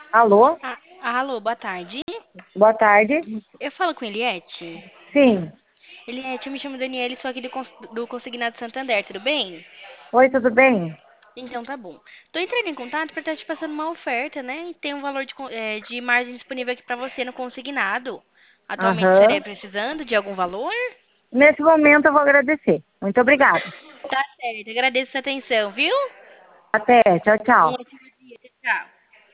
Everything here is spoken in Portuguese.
Alô? Alô, boa tarde. Boa tarde. Eu falo com Eliette. Sim. Eliette, eu me chamo Daniela e sou aqui do Consignado Santander, tudo bem? Oi, tudo bem? Então tá bom. Tô entrando em contato para estar te passando uma oferta, né? E tem um valor de margem disponível aqui para você no consignado. Atualmente estaria Aham. precisando de algum valor? Nesse momento eu vou agradecer. Muito obrigada. Tá certo, agradeço a sua atenção, viu? Até. Tchau, Um tchau. ótimo dia, tchau.